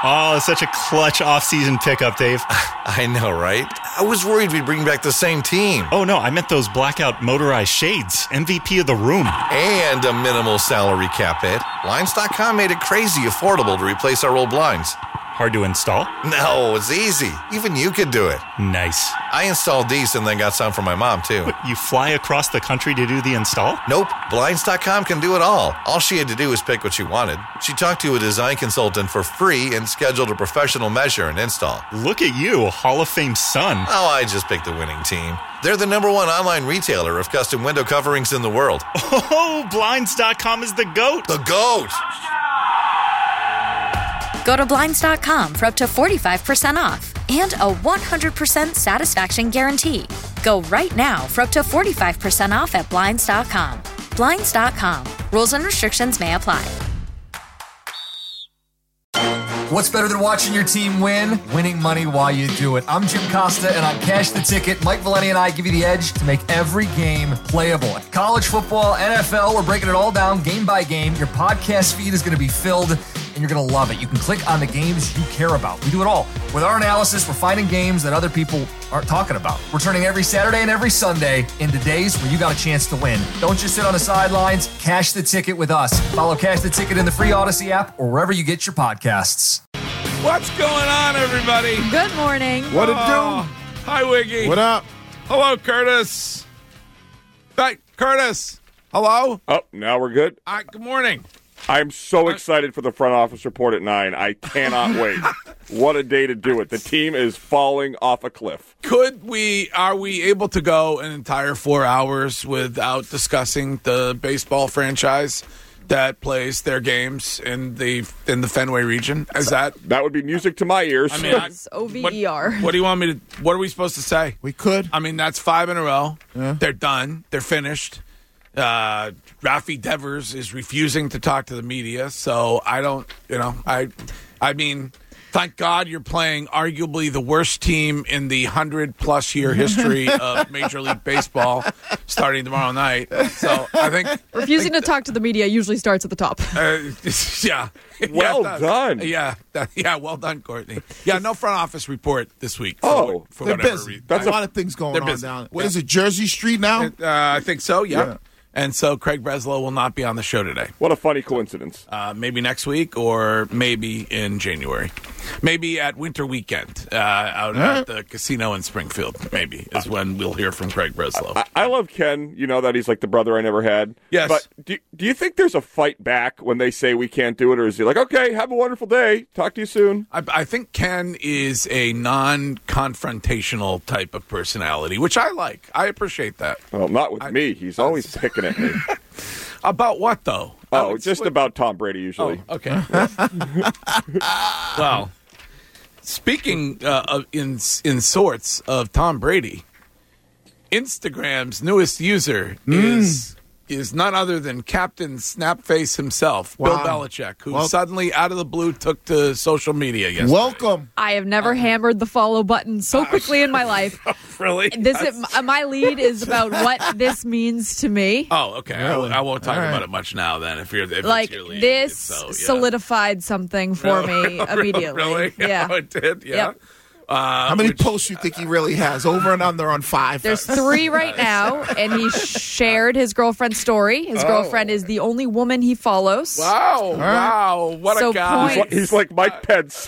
Oh, such a clutch off-season pickup, Dave. I know, right? I was worried we'd bring back the same team. Oh, no, I meant those blackout motorized shades. MVP of the room. And a minimal salary cap hit. Blinds.com made it crazy affordable to replace our old blinds. Hard to install? No, it's easy. Even you could do it. Nice. I installed these and then got some for my mom, too. But you fly across the country to do the install? Nope. Blinds.com can do it all. All she had to do was pick what she wanted. She talked to a design consultant for free and scheduled a professional measure and install. Look at you, Hall of Fame son. Oh, I just picked the winning team. They're the #1 online retailer of custom window coverings in the world. Oh, Blinds.com is the GOAT. The GOAT! Go to Blinds.com for up to 45% off and a 100% satisfaction guarantee. Go right now for up to 45% off at Blinds.com. Blinds.com. Rules and restrictions may apply. What's better than watching your team win? Winning money while you do it. I'm Jim Costa, and on Cash the Ticket, Mike Valeni and I give you the edge to make every game playable. College football, NFL, we're breaking it all down game by game. Your podcast feed is going to be filled, and you're going to love it. You can click on the games you care about. We do it all. With our analysis, we're finding games that other people aren't talking about. We're turning every Saturday and every Sunday into days where you got a chance to win. Don't just sit on the sidelines. Cash the Ticket with us. Follow Cash the Ticket in the free Odyssey app or wherever you get your podcasts. What's going on, everybody? Good morning. What it do? Hi, Wiggy. What up? Hello, Curtis. Hi, Curtis. Hello. Oh, now we're good. Good morning. I'm so excited for the front office report at 9. I cannot wait. What a day to do it. The team is falling off a cliff. Are we able to go an entire 4 hours without discussing the baseball franchise that plays their games in the Fenway region? That would be music to my ears. I mean, it's OVER. What do you want me to? What are we supposed to say? We could. I mean, that's 5 in a row. Yeah. They're done. They're finished. Rafi Devers is refusing to talk to the media, so I don't. I mean, thank God you're playing arguably the worst team in the 100+ year history of Major League Baseball, starting tomorrow night. So I think refusing to talk to the media usually starts at the top. Yeah. Well done. Yeah, well done, Courtney. Yeah, no front office report this week. For they're whatever busy. reason. That's a lot of things going on busy. down. What is it, Jersey Street now? I think so, yeah. And so Craig Breslow will not be on the show today. What a funny coincidence. Maybe next week or maybe in January. Maybe at Winter Weekend out at the casino in Springfield, maybe, is when we'll hear from Craig Breslow. I love Ken. You know that he's like the brother I never had. Yes. But do you think there's a fight back when they say we can't do it? Or is he like, okay, have a wonderful day. Talk to you soon? I think Ken is a non-confrontational type of personality, which I like. I appreciate that. Well, not with me. He's always picking at me. About what, though? About Tom Brady, usually. Oh, okay. Well, speaking in sorts of Tom Brady, Instagram's newest user is none other than Captain Snapface himself, Bill Belichick, who suddenly, out of the blue, took to social media yesterday. Welcome. I have never hammered the follow button so quickly in my life. Really? My lead is about what this means to me. Oh, okay. Really? I won't talk about it much now. Then, if it's your lead, this solidified something for me immediately. Really? Yeah, it did. Yeah. Yep. How many posts you think he really has? Over and under on 5. There's 3 right now, and he shared his girlfriend's story. His girlfriend is the only woman he follows. Wow. Wow. What a guy. He's like Mike Pence.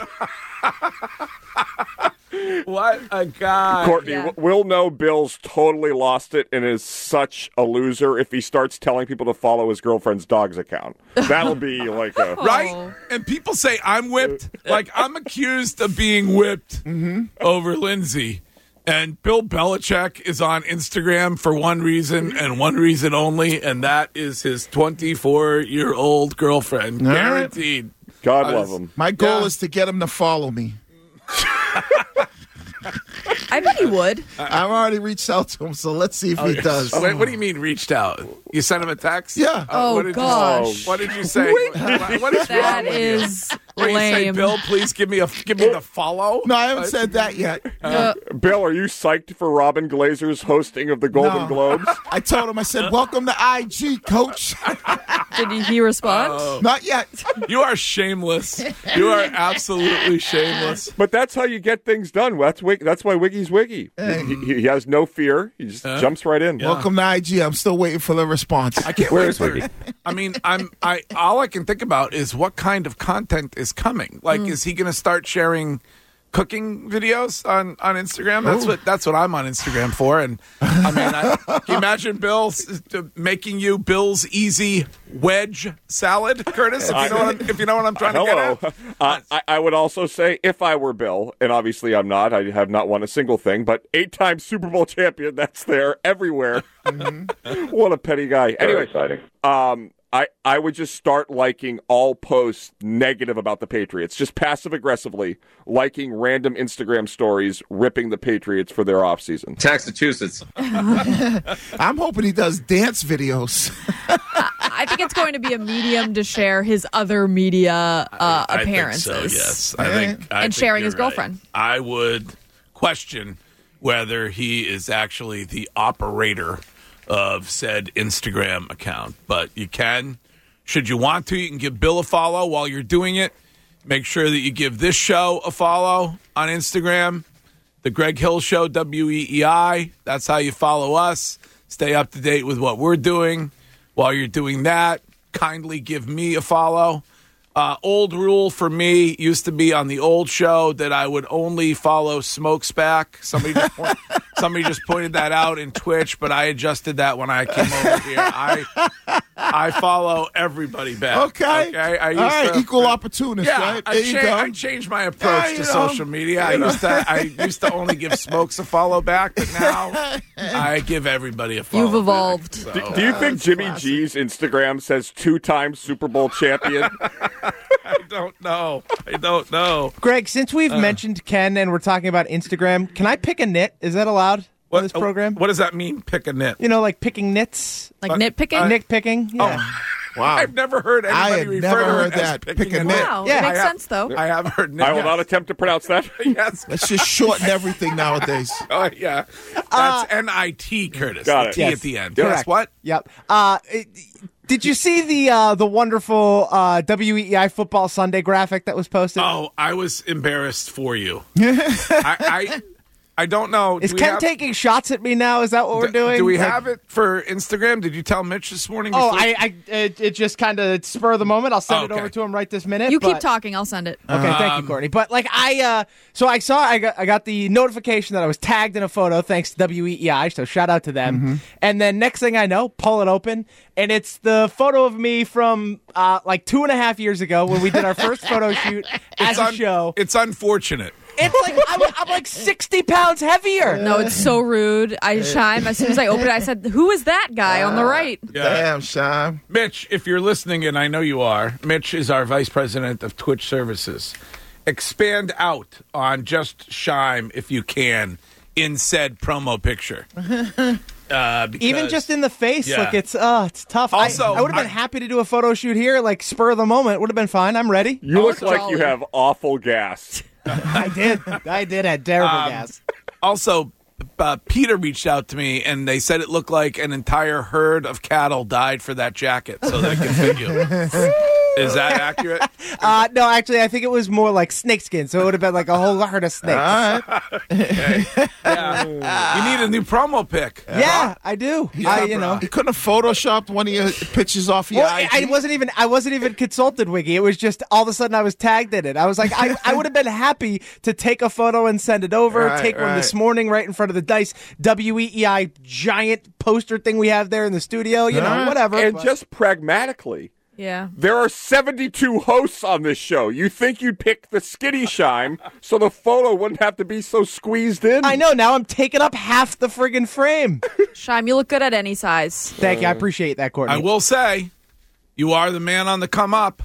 What a guy. Courtney, we'll know Bill's totally lost it and is such a loser if he starts telling people to follow his girlfriend's dog's account. That'll be like a... Right? And people say I'm whipped. Like, I'm accused of being whipped over Lindsay. And Bill Belichick is on Instagram for one reason and one reason only, and that is his 24-year-old girlfriend. All right. Guaranteed. God love him. My goal is to get him to follow me. I bet he would. I've already reached out to him, so let's see if he does. Wait, what do you mean reached out? You sent him a text? Yeah. What did gosh. you What did you say? What is That wrong with is Where you say, Lame. Bill, please give me the follow. No, I haven't said that yet. Bill, are you psyched for Robin Glazer's hosting of the Golden No. Globes? I told him, I said, welcome to IG, coach. Did he respond? Not yet. You are shameless. You are absolutely shameless. But that's how you get things done. That's why Wiggy's Wiggy. He has no fear. He just jumps right in. Welcome to IG. I'm still waiting for the response. I can't wait for it. I mean, all I can think about is what kind of content is coming. Like, is he going to start sharing cooking videos on Instagram? That's what I'm on Instagram for. And I mean, can you imagine Bill making you Bill's easy wedge salad, Curtis? If you know what I'm trying to get at. I would also say, if I were Bill, and obviously I'm not, I have not won a single thing, but 8-time Super Bowl champion, that's there everywhere. What a petty guy. Anyway, exciting. I would just start liking all posts negative about the Patriots, just passive-aggressively liking random Instagram stories ripping the Patriots for their offseason. Massachusetts. I'm hoping he does dance videos. I think it's going to be a medium to share his other media appearances. I think so, yes. I think sharing you're his girlfriend. Right. I would question whether he is actually the operator of said Instagram account. But you can, should you want to, you can give Bill a follow while you're doing it. Make sure that you give this show a follow on Instagram. The Greg Hill Show, WEEI. That's how you follow us. Stay up to date with what we're doing. While you're doing that, kindly give me a follow. Old rule for me used to be on the old show that I would only follow Smokestack. Somebody just pointed that out in Twitch, but I adjusted that when I came over here. I follow everybody back. Okay. I used all right, to, equal opportunist, yeah, right? There you go. I changed my approach to social media. I used to only give Smokes a follow back, but now I give everybody a follow. You've evolved. Back, Do you think Jimmy G's Instagram says 2-time Super Bowl champion? I don't know. Greg, since we've mentioned Ken and we're talking about Instagram, can I pick a nit? Is that allowed on this program? What does that mean, pick a nit? You know, like picking nits? Like nitpicking? Nitpicking? Yeah. Wow. I've never heard anybody refer to it as picking a nit. Wow, Yeah. it makes sense, though. I have heard nit. I will not attempt to pronounce that. Yes. Let's just shorten everything nowadays. Oh, yeah. That's N-I-T, Curtis. Got the it. T Yes. at the end. Correct. Yes, what? Yep. Did you see the wonderful WEEI Football Sunday graphic that was posted? Oh, I was embarrassed for you. I don't know. Is Ken taking shots at me now? Is that what we're doing? Do we Like- have it for Instagram? Did you tell Mitch this morning? Oh, before- it just kind of spur of the moment. I'll send it Okay. over to him right this minute. You keep but- talking. I'll send it. Okay, thank you, Courtney. But like I got the notification that I was tagged in a photo thanks to WEEI, so shout out to them. And then next thing I know, pull it open, and it's the photo of me from like 2.5 years ago when we did our first photo shoot as a show. It's unfortunate. It's like I'm like 60 pounds heavier. No, it's so rude. Shime, as soon as I opened it, I said, "Who is that guy on the right?" Damn, Sean. Mitch, if you're listening, and I know you are, Mitch is our vice president of Twitch services. Expand out on just Shime, if you can, in said promo picture. Even just in the face, Yeah. like it's tough. Also, I would have been happy to do a photo shoot here, like spur of the moment. Would have been fine. I'm ready. You look like you have awful gas. I did had terrible gas. Also, Peter reached out to me, and they said it looked like an entire herd of cattle died for that jacket, so that it can fit you. Is that accurate? No, actually, I think it was more like snakeskin, so it would have been like a whole herd of snakes. Okay. Yeah. You need a new promo pic. Yeah, I do. You couldn't have photoshopped one of your pictures off your Well, IG. I wasn't even consulted, Wiggy. It was just all of a sudden I was tagged in it. I was like, I would have been happy to take a photo and send it over. Right, take one right. this morning right in front of the Dice WEEI giant poster thing we have there in the studio. You know, whatever. And but- just pragmatically, Yeah. there are 72 hosts on this show. You think you'd pick the skinny Shime so the photo wouldn't have to be so squeezed in? I know. Now I'm taking up half the friggin' frame. Shime, you look good at any size. Thank you. I appreciate that, Courtney. I will say, you are the man on the come up.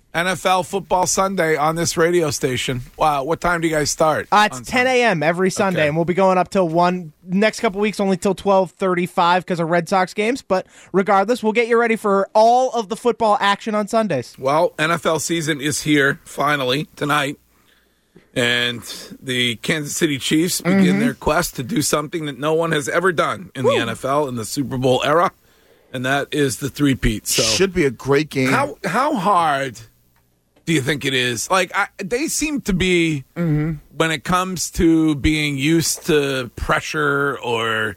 NFL Football Sunday on this radio station. Wow, what time do you guys start? It's 10 a.m. every Sunday, and we'll be going up till 1. Next couple weeks, only till 12:35 because of Red Sox games. But regardless, we'll get you ready for all of the football action on Sundays. Well, NFL season is here, finally, tonight. And the Kansas City Chiefs begin their quest to do something that no one has ever done in the NFL in the Super Bowl era, and that is the three-peat. So should be a great game. How hard do you think it is? Like, they seem to be, when it comes to being used to pressure or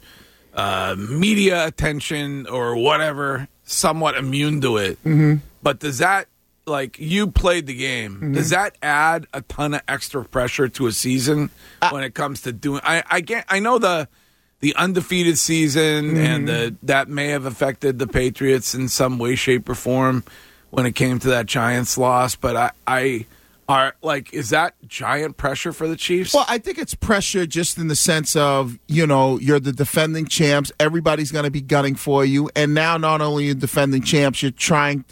media attention or whatever, somewhat immune to it. But does that, like, you played the game, does that add a ton of extra pressure to a season when it comes to doing? I know the undefeated season and that may have affected the Patriots in some way, shape, or form when it came to that Giants loss, but is that giant pressure for the Chiefs? Well, I think it's pressure just in the sense of, you're the defending champs. Everybody's going to be gunning for you. And now not only are you defending champs, you're trying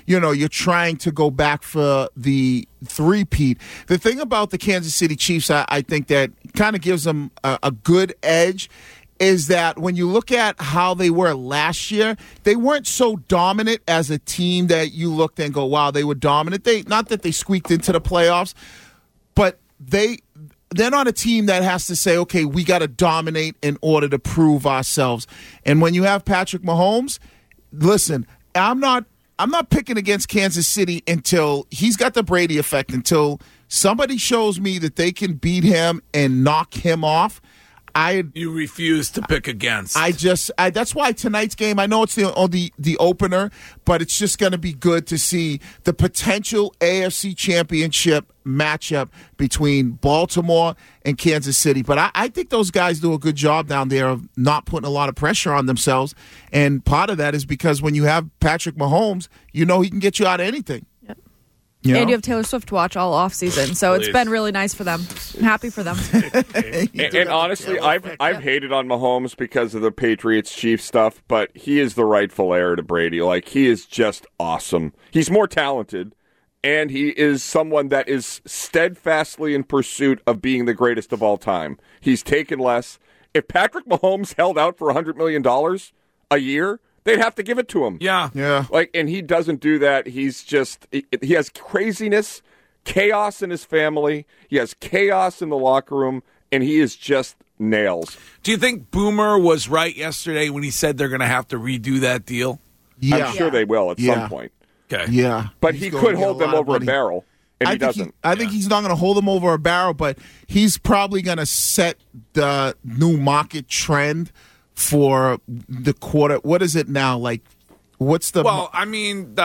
to go back for the three-peat. The thing about the Kansas City Chiefs, I think that kind of gives them a good edge is that when you look at how they were last year, they weren't so dominant as a team that you looked and go, wow, they were dominant. Not that they squeaked into the playoffs, but they're not a team that has to say, okay, we got to dominate in order to prove ourselves. And when you have Patrick Mahomes, listen, I'm not picking against Kansas City until he's got the Brady effect, until somebody shows me that they can beat him and knock him off. You refuse to pick against. That's why tonight's game, I know it's the opener, but it's just going to be good to see the potential AFC Championship matchup between Baltimore and Kansas City. But I think those guys do a good job down there of not putting a lot of pressure on themselves. And part of that is because when you have Patrick Mahomes, he can get you out of anything. And you have Taylor Swift to watch all off season, so it's been really nice for them. I'm happy for them. and honestly, I've hated on Mahomes because of the Patriots-Chiefs stuff, but he is the rightful heir to Brady. Like, he is just awesome. He's more talented, and he is someone that is steadfastly in pursuit of being the greatest of all time. He's taken less. If Patrick Mahomes held out for $100 million a year, they'd have to give it to him. Yeah. And he doesn't do that. He has craziness, chaos in his family. He has chaos in the locker room, and he is just nails. Do you think Boomer was right yesterday when he said they're going to have to redo that deal? Yeah. I'm sure they will at some point. Okay. Yeah. But he could hold them over a barrel, and he doesn't. I think he's not going to hold them over a barrel, but he's probably going to set the new market trend for the quarter. What is it now? Like, what's the... Well, I mean,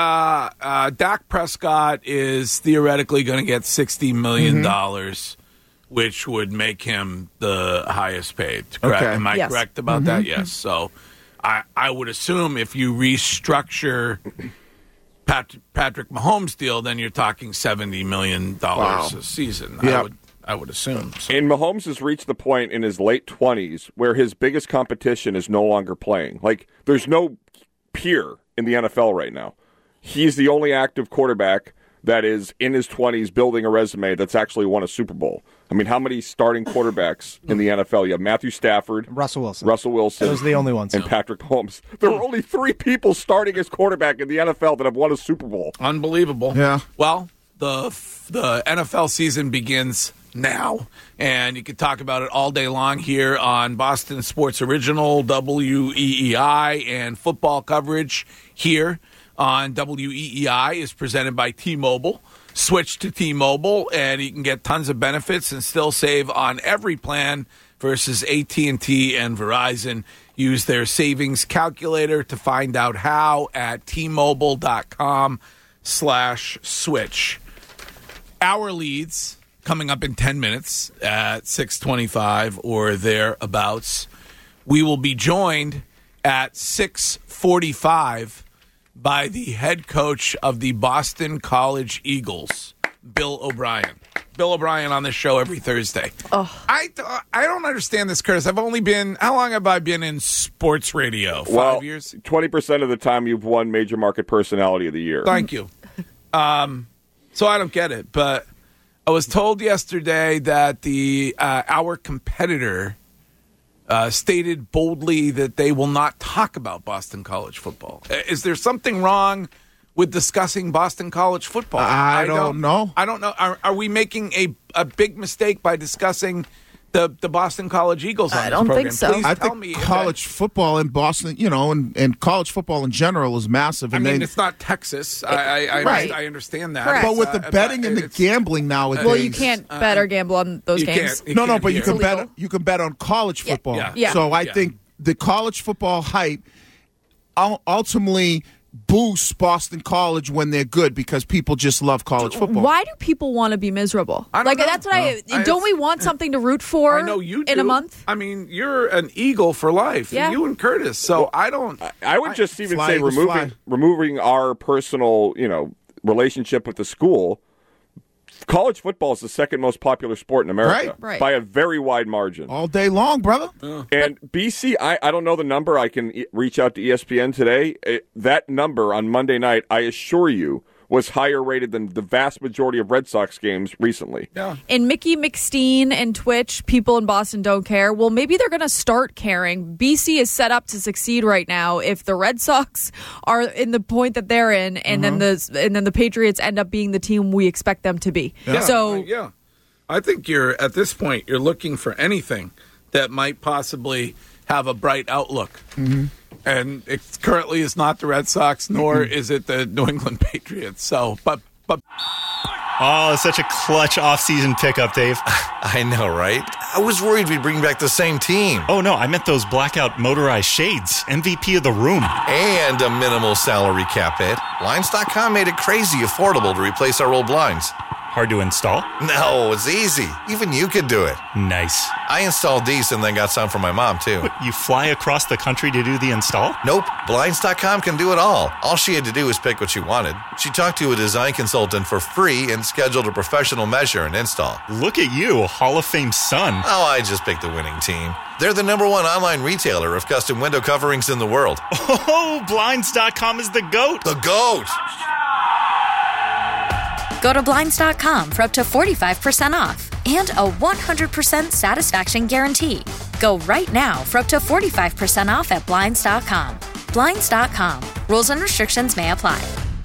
Dak Prescott is theoretically going to get $60 million, which would make him the highest paid. Correct? Okay. Am I Yes. correct about that? Yes. So I would assume if you restructure Patrick Mahomes' deal, then you're talking $70 million a season. Yeah. I would assume. So. And Mahomes has reached the point in his late 20s where his biggest competition is no longer playing. Like, there's no peer in the NFL right now. He's the only active quarterback that is in his 20s building a resume that's actually won a Super Bowl. I mean, how many starting quarterbacks in the NFL? You have Matthew Stafford, Russell Wilson. Those are the only ones. And Patrick Mahomes. There are only 3 people starting as quarterback in the NFL that have won a Super Bowl. Unbelievable. Yeah. Well, the NFL season begins now, and you could talk about it all day long here on Boston Sports Original, WEEI, and football coverage here on WEEI is presented by T-Mobile. Switch to T-Mobile, and you can get tons of benefits and still save on every plan versus AT&T and Verizon. Use their savings calculator to find out how at T-Mobile.com/switch. Our leads coming up in 10 minutes at 6:25 or thereabouts. We will be joined at 6:45 by the head coach of the Boston College Eagles, Bill O'Brien. Bill O'Brien on this show every Thursday. Oh. I don't understand this, Curtis. How long have I been in sports radio? 5 years? 20% of the time you've won Major Market Personality of the Year. Thank you. So I don't get it. But I was told yesterday that our competitor stated boldly that they will not talk about Boston College football. Is there something wrong with discussing Boston College football? I don't know. I don't know. Are we making a big mistake by discussing the Boston College Eagles on I this don't program? think so. Please I tell think me college football in Boston, and college football in general is massive. I And mean, it's not Texas. I understand that. Correct. but with the betting and the gambling nowadays, Well, you can't bet or gamble on those games. No, but you It's can bet. illegal. You can bet on college football. Yeah. So I think the college football hype ultimately boosts Boston College when they're good because people just love college football. Why do people want to be miserable? I don't know. That's what don't we want something to root for I know you do. in a month? I mean, you're an Eagle for life. Yeah. You and Curtis. So I don't. I would just even Fly say Eagles fly. removing our personal, relationship with the school. College football is the second most popular sport in America Right. by a very wide margin. All day long, brother. And BC, I don't know the number. I can reach out to ESPN today. That number on Monday night, I assure you, was higher rated than the vast majority of Red Sox games recently. Yeah. And Mickey McSteen and Twitch, people in Boston don't care. Well, maybe they're going to start caring. BC is set up to succeed right now if the Red Sox are in the point that they're in, and then the Patriots end up being the team we expect them to be. Yeah. So I think at this point you're looking for anything that might possibly have a bright outlook. Mm-hmm. And it currently is not the Red Sox, nor is it the New England Patriots. So, but Oh, such a clutch off-season pickup, Dave. I know, right? I was worried we'd bring back the same team. Oh, no, I meant those blackout motorized shades. MVP of the room. And a minimal salary cap hit. Blinds.com made it crazy affordable to replace our old blinds. Hard to install? No, it's easy. Even you could do it. Nice. I installed these and then got some for my mom, too. You fly across the country to do the install? Nope. Blinds.com can do it all. All she had to do was pick what she wanted. She talked to a design consultant for free and scheduled a professional measure and install. Look at you, Hall of Fame son. Oh, I just picked the winning team. They're the #1 online retailer of custom window coverings in the world. Oh, Blinds.com is the GOAT. The GOAT! Go to Blinds.com for up to 45% off and a 100% satisfaction guarantee. Go right now for up to 45% off at Blinds.com. Blinds.com. Rules and restrictions may apply.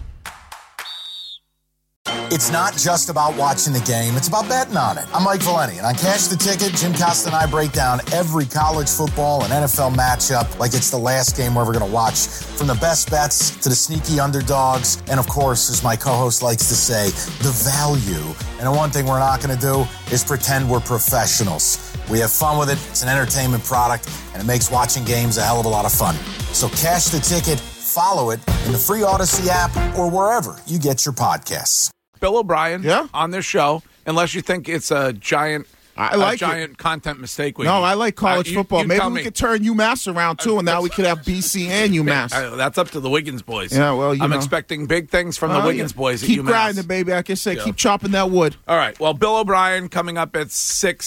It's not just about watching the game, it's about betting on it. I'm Mike Valeni, and on Cash the Ticket, Jim Costa and I break down every college football and NFL matchup like it's the last game we're ever going to watch. From the best bets to the sneaky underdogs, and of course, as my co-host likes to say, the value. And the one thing we're not going to do is pretend we're professionals. We have fun with it, it's an entertainment product, and it makes watching games a hell of a lot of fun. So Cash the Ticket, follow it in the free Odyssey app or wherever you get your podcasts. Bill O'Brien on this show, unless you think it's a giant content mistake. No, I like college football. Maybe we could turn UMass around, too, and now we could have BC and UMass. That's up to the Wiggins boys. Yeah, well, I'm expecting big things from the Wiggins boys at Keep UMass. grinding, baby. Like I said, keep chopping that wood. All right. Well, Bill O'Brien coming up at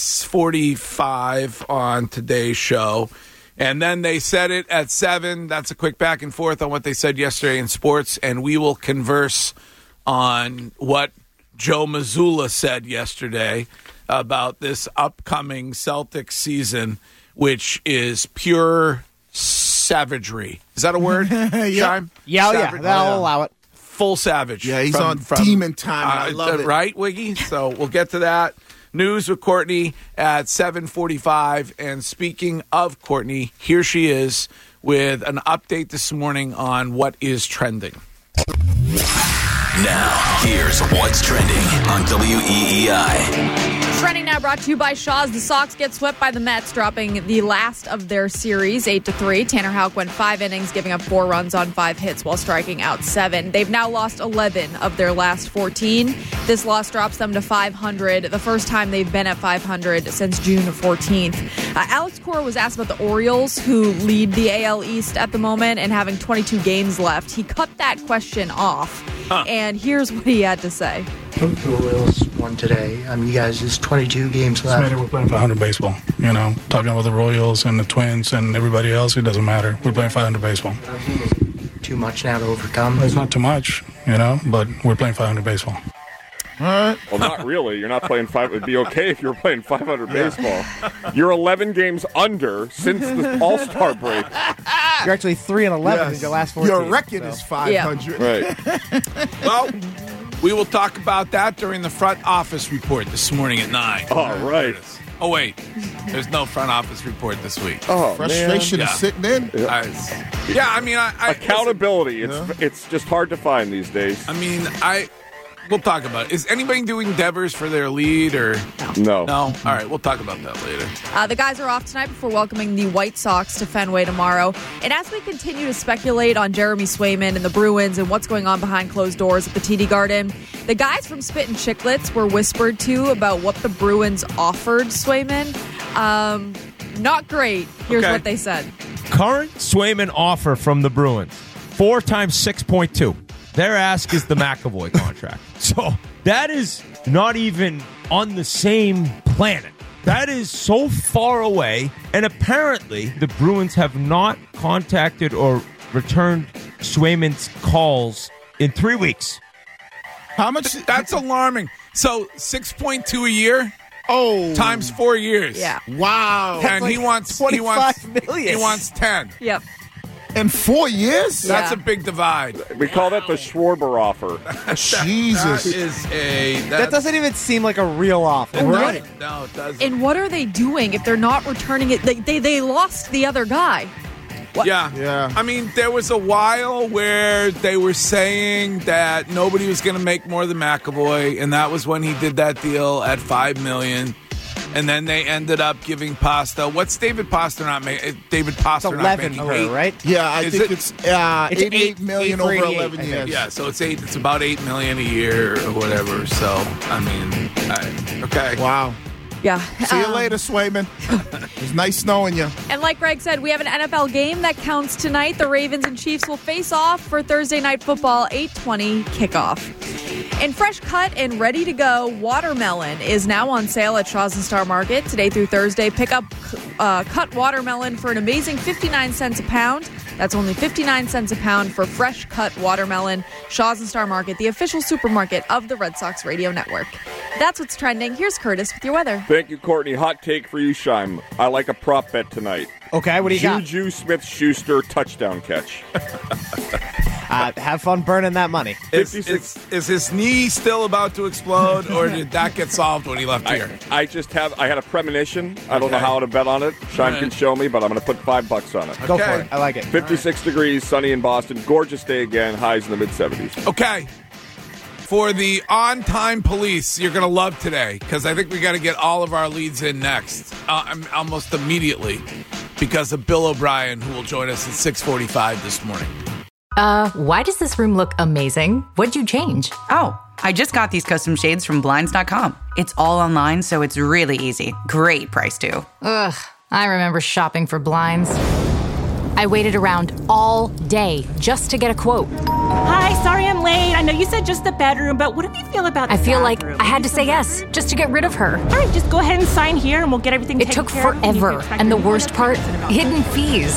6:45 on today's show. And then they said it at 7. That's a quick back and forth on what they said yesterday in sports. And we will converse on what Joe Mazzulla said yesterday about this upcoming Celtics season, which is pure savagery. Is that a word? Shime? Yeah, I'll allow it. Full savage. Yeah, he's on demon time. I love it. Right, Wiggy? So we'll get to that. News with Courtney at 7:45. And speaking of Courtney, here she is with an update this morning on what is trending. Now, here's what's trending on WEEI. Trending now brought to you by Shaw's. The Sox get swept by the Mets, dropping the last of their series, 8-3. Tanner Houck went 5 innings, giving up 4 runs on 5 hits while striking out 7. They've now lost 11 of their last 14. This loss drops them to 500, the first time they've been at 500 since June 14th. Alex Cora was asked about the Orioles, who lead the AL East at the moment and having 22 games left. He cut that question off, and here's what he had to say. The Orioles won today. You guys, there's 22 games left. Doesn't matter. We're playing 500 baseball. Talking about the Royals and the Twins and everybody else, it doesn't matter. We're playing 500 baseball. Too much now to overcome. It's not too much, but we're playing 500 baseball. right. Well, not really. You're not playing five. It'd be okay if you were playing 500 baseball. You're 11 games under since the All-Star break. You're actually 3-11 in your last 14. Your record is 500. Right. Well, we will talk about that during the front office report this morning at 9. All right. Oh, wait. There's no front office report this week. Oh, Frustration man. is sitting in. I accountability. It's just hard to find these days. We'll talk about it. Is anybody doing Devers for their lead or no? All right, we'll talk about that later. The guys are off tonight before welcoming the White Sox to Fenway tomorrow. And as we continue to speculate on Jeremy Swayman and the Bruins and what's going on behind closed doors at the TD Garden, the guys from Spit and Chicklets were whispered to about what the Bruins offered Swayman. Not great. Here's what they said. Current Swayman offer from the Bruins, 4 times 6.2. Their ask is the McAvoy contract. So that is not even on the same planet. That is so far away. And apparently the Bruins have not contacted or returned Swayman's calls in 3 weeks. How much? That's alarming. So 6.2 a year? Oh. Times 4 years. Yeah. Wow. And like he wants 25 million. He wants 10. Yep. In 4 years? That's a big divide. We call that the Schwarber offer. Jesus. That doesn't even seem like a real offer. Right. No, it doesn't. And what are they doing if they're not returning it? They lost the other guy. What? Yeah. I mean, there was a while where they were saying that nobody was going to make more than McAvoy, and that was when he did that deal at $5 million. And then they ended up giving Pasta. What's David Pasta not making? David Pasta It's not 11 making per, 8, right? Yeah, I think it's 88 million over 88, 11 I think. years. Yeah, so it's about $8 million a year or whatever. So I mean, okay. Wow. Yeah. See you later, Swayman. It was nice knowing you. And like Greg said, we have an NFL game that counts tonight. The Ravens and Chiefs will face off for Thursday Night Football, 8:20 kickoff. And fresh cut and ready to go watermelon is now on sale at Shaw's and Star Market today through Thursday. Pick up cut watermelon for an amazing 59 cents a pound. That's only 59 cents a pound for fresh cut watermelon. Shaw's and Star Market, the official supermarket of the Red Sox Radio Network. That's what's trending. Here's Curtis with your weather. Thank you, Courtney. Hot take for you, Shime. I like a prop bet tonight. Okay, what do you got? Juju Smith-Schuster touchdown catch. Have fun burning that money. Is his knee still about to explode, or did that get solved when he left here? I had a premonition. I don't know how to bet on it. Shime can show me, but I'm going to put $5 on it. Go for it. I like it. 56 degrees, sunny in Boston. Gorgeous day again. Highs in the mid-70s. Okay. For the on-time police, you're going to love today, because I think we got to get all of our leads in next, almost immediately, because of Bill O'Brien, who will join us at 6:45 this morning. Why does this room look amazing? What'd you change? Oh, I just got these custom shades from Blinds.com. It's all online, so it's really easy. Great price, too. Ugh, I remember shopping for blinds. I waited around all day just to get a quote. Hi, sorry I'm late. I know you said just the bedroom, but what do you feel about the I feel like bathroom? I had to say yes just to get rid of her. All right, just go ahead and sign here and we'll get everything It taken took care of. forever, and the worst part, hidden fees.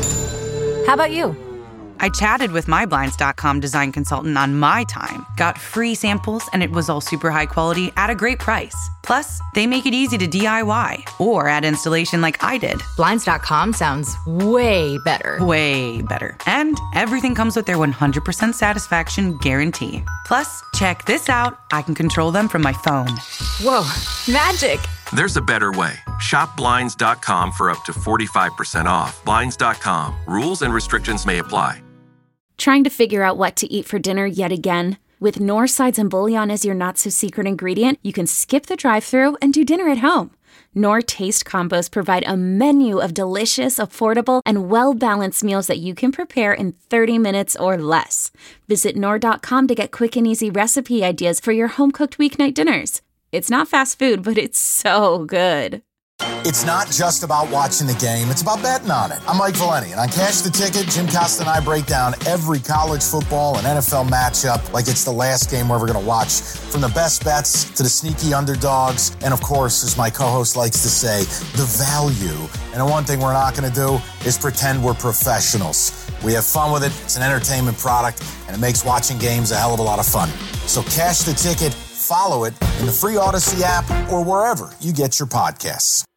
How about you? I chatted with my Blinds.com design consultant on my time, got free samples, and it was all super high quality at a great price. Plus, they make it easy to DIY or add installation like I did. Blinds.com sounds way better. Way better. And everything comes with their 100% satisfaction guarantee. Plus, check this out. I can control them from my phone. Whoa, magic. There's a better way. Shop Blinds.com for up to 45% off. Blinds.com. Rules and restrictions may apply. Trying to figure out what to eat for dinner yet again? With Knorr sides and bouillon as your not-so-secret ingredient, you can skip the drive-thru and do dinner at home. Knorr Taste Combos provide a menu of delicious, affordable, and well-balanced meals that you can prepare in 30 minutes or less. Visit Knorr.com to get quick and easy recipe ideas for your home-cooked weeknight dinners. It's not fast food, but it's so good. It's not just about watching the game, it's about betting on it. I'm Mike Valeni, and on Cash the Ticket, Jim Costa and I break down every college football and NFL matchup like it's the last game we're ever going to watch. From the best bets to the sneaky underdogs, and of course, as my co-host likes to say, the value. And the one thing we're not going to do is pretend we're professionals. We have fun with it, it's an entertainment product, and it makes watching games a hell of a lot of fun. So Cash the Ticket, follow it in the free Odyssey app or wherever you get your podcasts.